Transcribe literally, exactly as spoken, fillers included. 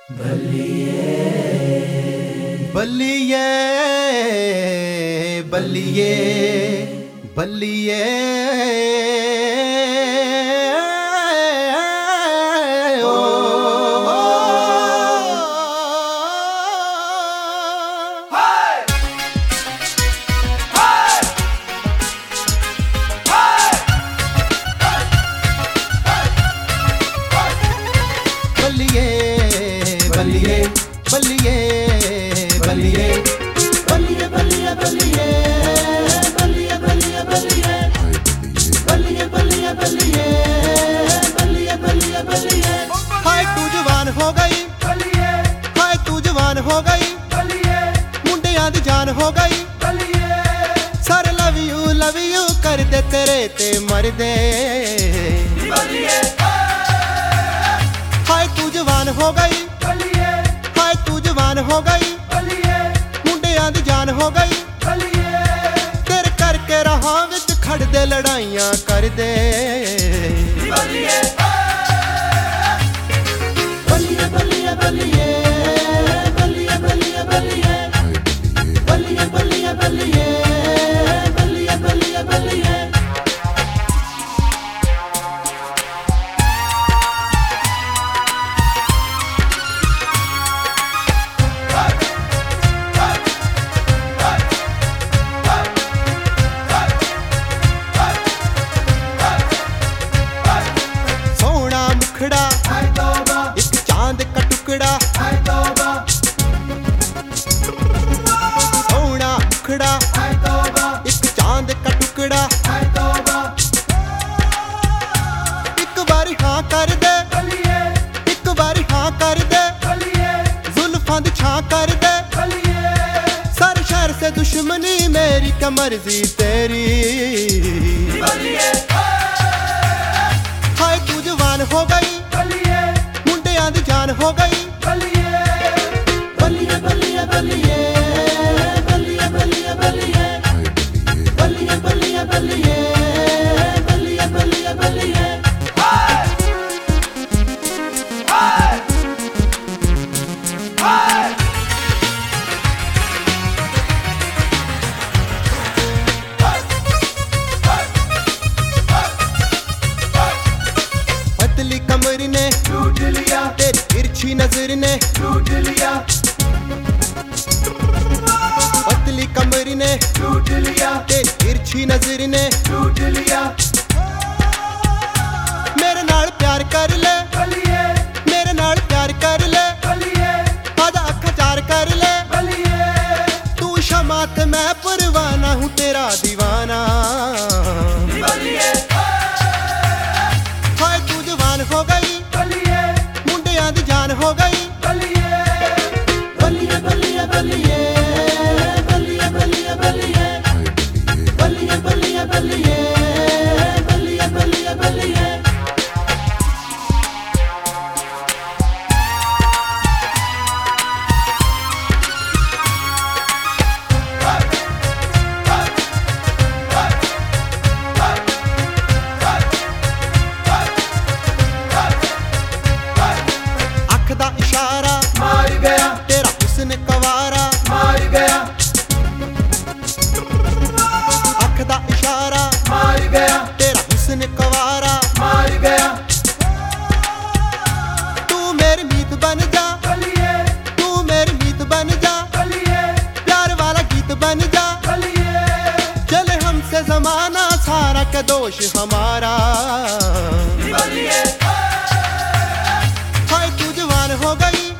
बल्लिए बल्लिए बल्लिए बल्लिए ओ बल्लिए बल्लिए बल्लिए बल्लिए बल्लिए बल्लिए बल्लिए बल्लिए बल्लिए बल्लिए बल्लिए बल्लिए बल्लिए बल्लिए बल्लिए बल्लिए हाय तू जवान हो गई बल्लिए हाय तू जवान हो गई बल्लिए मुंडियां दी जान हो गई बल्लिए सारे लव यू लव यू कर दे तेरे ते मर दे बल्लिए हाय तू जवान हो गई बल्लिए हाय तू जवान हो गई बल्लिए मुंडियां दी जान हो गई बल्लिए तेरे करके राहां विच खड़ दे लड़ाइयां कर दे बल्लिए बल्लिए बल्लिए बल्लिए बल्लिए बल्लिए बल्लिए बल्लिए बल्लिए बल्लिए बल्लिए बल्लिए बल्लिए सोहना मुखड़ा हाय तौबा एक चांद का टुकड़ा हाय तौबा सोहना मुखड़ा हाय तौबा एक चांद का टुकड़ा हाय तौबा एक बारी हाँ कर दे बल्लिए एक बारी हाँ कर दे बल्लिए जुल्फां दी छां कर दे बल्लिए सर शहर से दुश्मनी मेरी क्या मर्जी तेरी बल्लिए हाय तू जवान हो गई बल्लिए मुंडियां दी जान हो गई बल्लिए बल्लिए बल्लिए बल्लिए बल्लिए बल्लिए बल्लिए बल्लिए बल्लिए बल्लिए बल्लिए बल्लिए बल्लिए हाय हाय हाय पतली कमर ने लूट लिया तेरी तिरछी नजर ने लूट लिया पतली कमर ने लूट लिया तेरी तिरछी नजर ने लूट लिया मेरे नाल प्यार कर ले बल्लिए मेरे नाल प्यार कर ले बल्लिए आजा अखा चार कर ले बल्लिए तू शमा ते मैं परवाना हूँ तेरा दीवाना बल्लिए हाय तू जवान हो गई बल्लिए मुंडियां दी जान हो गई बल्लिए बल्लिए बल्लिए बल्लिए बल्लिए बल्लिए बल्लिए बल्लिए बल्लिए बल्लिए बल्लिए बल्लिए बल्लिए अख दा इशारा मार गया तेरा हुस्न कवारा मार गया अख दा इशारा मार गया तेरा हुस्न कवारा मार गया तू मेरी मीत बन जा बल्लिए तू मेरी मीत बन जा बल्लिए प्यार वाला गीत बन जा बल्लिए चले हमसे जमाना सारा का दोष हमारा बल्लिए हाय तू जवान हो गई